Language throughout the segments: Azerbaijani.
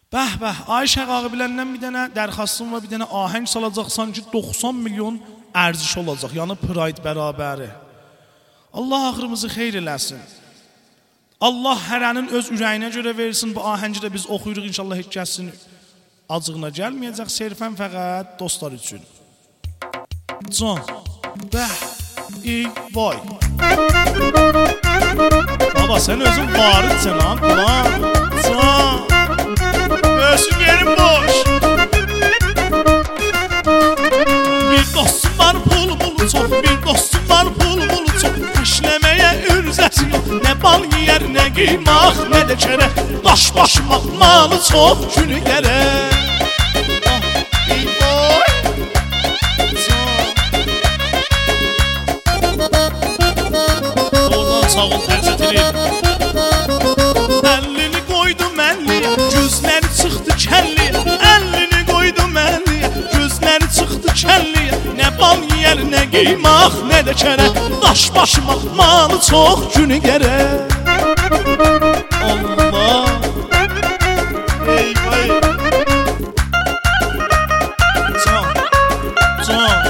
Bəh, Ayşə Ağa biləndən bir dənə dərxastım və bir dənə ahəng salacaqsan ki 90 milyon ərziş olacaq. Yəni Pride bərabəri. Allah axırımızı xeyr eləsin. Allah hərənin öz ürəyinə görə versin. Bu ahəngi də biz oxuyuruq inşallah heç kəsin acığına gəlməyəcək. Sərfən fəqət dostlar üçün. Can, bəh, vay. Baba sən özün varidsən lan. Can. Göğsün yerim boş. Bir dostum var pul çok. Bir dostum var pul çok. İşlemeye ürzəsi yok. Ne bal yer ne qiymaq ne de kere. Daş başmaq malı çok günü gerek. Oradan sağ ol tərzətilir. Əlini qoydum əlliyə, gözləri çıxdı kəlliyə. Əlini qoydum əlliyə, gözləri çıxdı kəlliyə. Nə bal yiyər, nə qiymaq, nə də kərə. Daş başmaq malı çox günü gərək. Allah eyvay. Can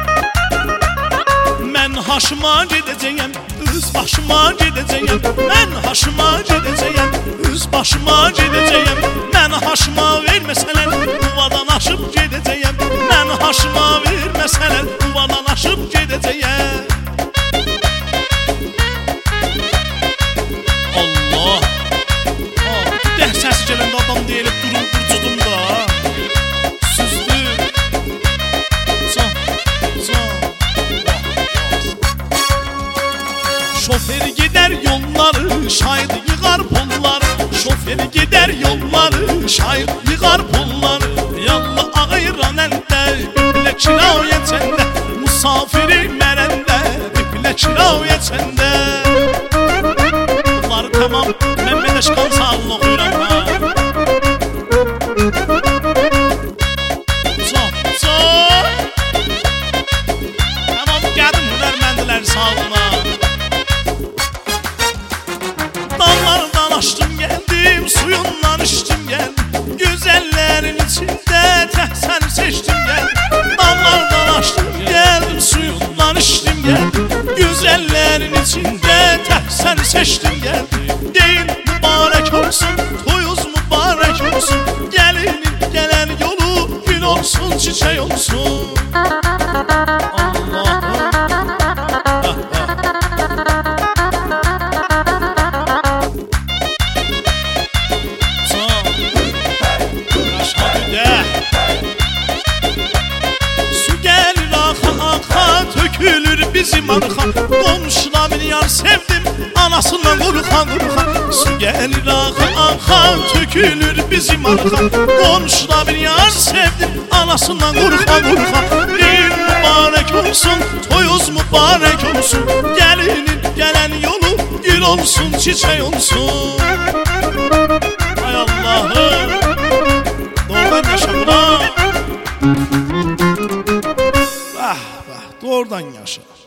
mən haşıma gedəcəyəm, üz başıma gedəcəyəm. Mən haşıma gedəcəyəm, üz başıma gedəcəyəm. Mən haşıma verməsələr, uvadan aşıb gedəcəyəm. Mən haşıma verməsələr, uvadan aşıb gedəcəyəm. Allah dəh səsi gələndə adam deyilib durun qurcudum da. Süzdü. Şoför gider yolları, şahit yığar pulları. Şoför gider yolları, şahit yığar pulları. Yallah ağayıran əldə, biple kiraya çəndə. Musafiri mərəndə, biple kiraya çəndə. Bunları tamam, mən Məşqan sağlıq oxuyuram ha. Tamam, gəldim hünərməndilər sağlığına. Dallardan açdım geldim, suyundan içtim geldim. Güzellerin içinde təhsəni seçtim geldim. Dallardan açdım geldim, suyundan içtim geldim. Güzellerin içinde təhsəni seçtim geldim. Deyin mübarek olsun, toyuz mübarek olsun. Gelinin gelen yolu gül olsun, çiçek olsun. Allah'ım. Bizim arxa qonşuna bir yar sevdim, anasından qorxan. Su gəlir axa, tökülür bizim arxa. Qonşuna bir yar sevdim, anasından qorxan. Deyir mübarək olsun, toyuz mübarək olsun. Gəlinin gələn yolu gül olsun, çiçək olsun. Ay Allah'ım, doğrudan yaşa buna. Doğrudan yaşa.